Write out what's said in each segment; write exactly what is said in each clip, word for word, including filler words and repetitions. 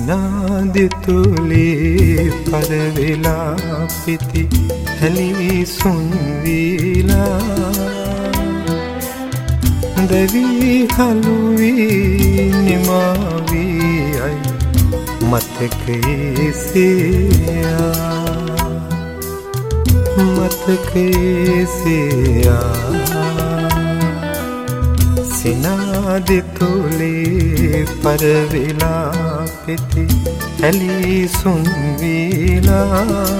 සිනාදිතුලේ පරවෙලා පිති හැලී සුන්වීලා දැවී හලුවී නිමාවී අයි මතකයේ සෙයා මතකයේ සෙයා සිනාදිතුලේ පරවෙලා පිති හැලී සුන්වීලා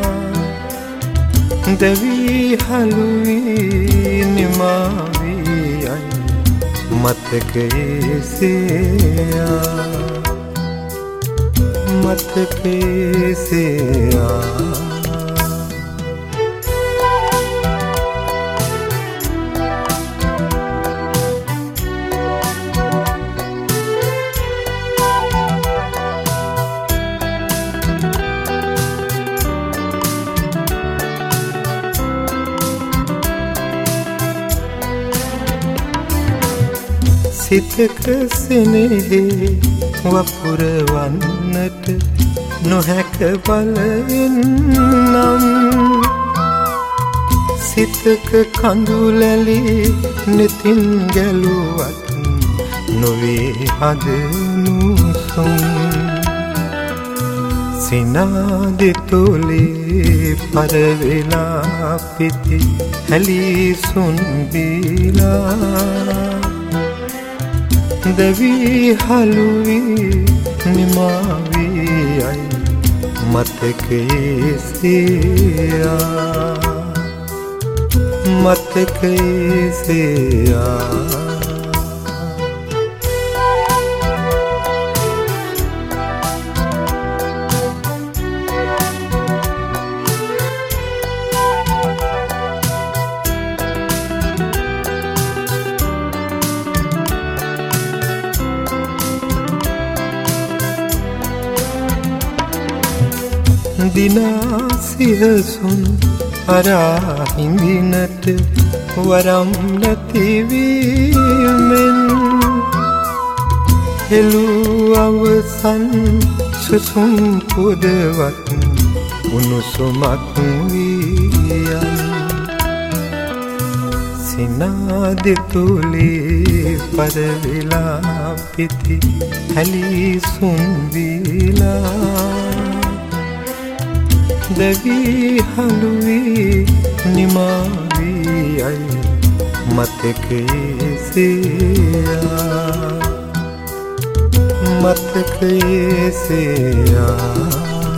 දැවී හලුවී නිමාවී අයි මතකයේ සෙයා මතකයේ සෙයා සිතක සෙනෙහි වපුරවන්නට නොහැක බලෙන් නම් සිතක කඳුලැලි නෙතින් ගැලුවත් නොවේ හදනුසුම් සිනාදිතුලේ පරවෙලා පිති හැලී සුන්වීලා දැවී හලුවී නිමාවී අයි මතකයේ සෙයා මතකයේ සෙයා දිනා සිහසුන් අරා හිඳිනට වරම් නැතිවීමෙන් හෙළූ අවසන් සුසුම් පුදවත් උණුසුමක් වියන් සිනාදිතුලේ පරවෙලා පිති හැලී සුන්වීලා දැවී හලුවී නිමාවී අයි මතකයේ සෙයා මතකයේ සෙයා